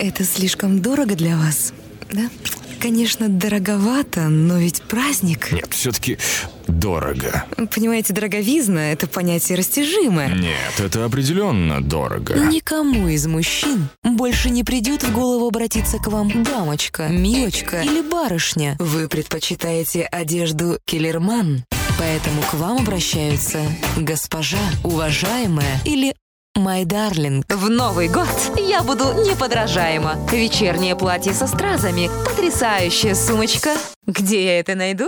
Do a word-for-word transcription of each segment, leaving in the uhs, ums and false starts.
это слишком дорого для вас, да? Конечно, дороговато, но ведь праздник. Нет, все-таки дорого. Понимаете, дороговизна – это понятие растяжимое. Нет, это определенно дорого. Никому из мужчин больше не придет в голову обратиться к вам дамочка, милочка или барышня. Вы предпочитаете одежду Келлерман, поэтому к вам обращаются госпожа, уважаемая или «My darling». В Новый год я буду неподражаема. Вечернее платье со стразами, потрясающая сумочка. Где я это найду?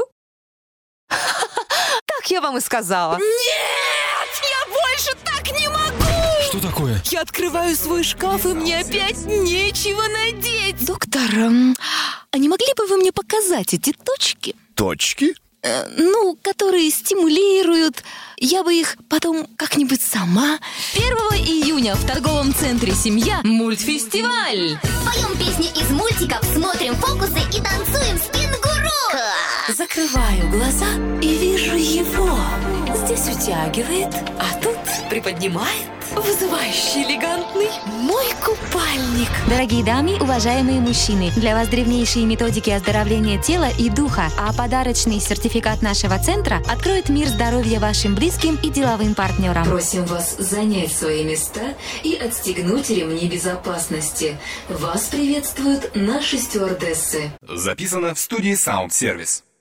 Так я вам и сказала. Нет! Я больше так не могу! Что такое? Я открываю свой шкаф, и мне опять нечего надеть. Доктор, эм, а не могли бы вы мне показать эти точки? Точки? Э, ну, которые стимулируют. Я бы их потом как-нибудь сама. первого июня в торговом центре «Семья» мультфестиваль. Поем песни из мультиков, смотрим фокусы и танцуем спин-гуру. Закрываю глаза и вижу его. Здесь утягивает, а тут приподнимает. Вызывающий элегантный мой купальник. Дорогие дамы, уважаемые мужчины, для вас древнейшие методики оздоровления тела и духа, а подарочный сертификат нашего центра откроет мир здоровья вашим близким и деловым партнерам. Просим вас занять свои места и отстегнуть ремни безопасности. Вас приветствуют наши стюардессы. Записано в студии Sound Service.